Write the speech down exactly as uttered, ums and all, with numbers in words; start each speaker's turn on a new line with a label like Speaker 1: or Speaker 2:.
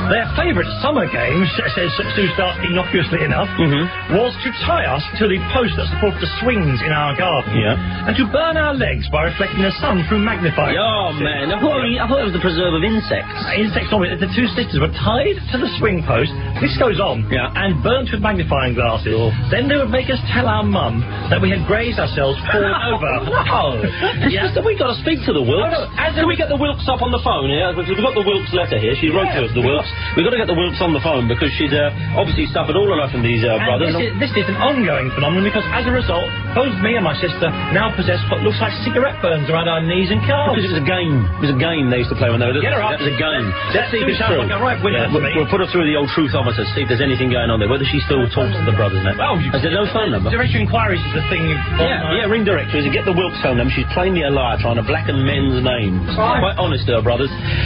Speaker 1: Their favourite summer game, says Sue Stark innocuously enough,
Speaker 2: mm-hmm.
Speaker 1: was to tie us to the post that supported the swings in our garden,
Speaker 2: yeah.
Speaker 1: and to burn our legs by reflecting the sun through magnifying.
Speaker 2: Oh, man, I thought, I thought it was the preserve of insects.
Speaker 1: Uh, insects, no, the two sisters were tied to the swing post, this goes on,
Speaker 2: yeah.
Speaker 1: and burnt with magnifying glasses. Oh. Then they would make us tell our mum that we had grazed ourselves falling over.
Speaker 2: No!
Speaker 1: Yeah.
Speaker 2: We've got to speak to the Wilkes.
Speaker 1: Oh, no,
Speaker 2: Can we get the Wilkes up on the phone here? We've got the Wilkes letter here. She wrote
Speaker 1: yeah.
Speaker 2: to us, the Wilkes. We've got to get the Wilkes on the phone because she's uh, obviously suffered all her life from these uh, brothers.
Speaker 1: This is, this is an ongoing phenomenon because as a result, both me and my sister now possess what looks like cigarette burns around our knees and calves.
Speaker 2: Because it was a game. It was a game they used to play when they were little.
Speaker 1: Get her up.
Speaker 2: That was a game. Let's see if it's true.
Speaker 1: Like a right winner
Speaker 2: yeah,
Speaker 1: to
Speaker 2: we'll,
Speaker 1: me.
Speaker 2: we'll put her through the old truthometer, see if there's anything going on there. Whether she still talks to the brothers now.
Speaker 1: Well, you,
Speaker 2: is there no phone number?
Speaker 1: Directory inquiries is the thing.
Speaker 2: Yeah, yeah, ring directories and get the Wilkes phone number. She's plainly a liar trying to blacken men's names.
Speaker 1: Right.
Speaker 2: Quite honest to her brothers.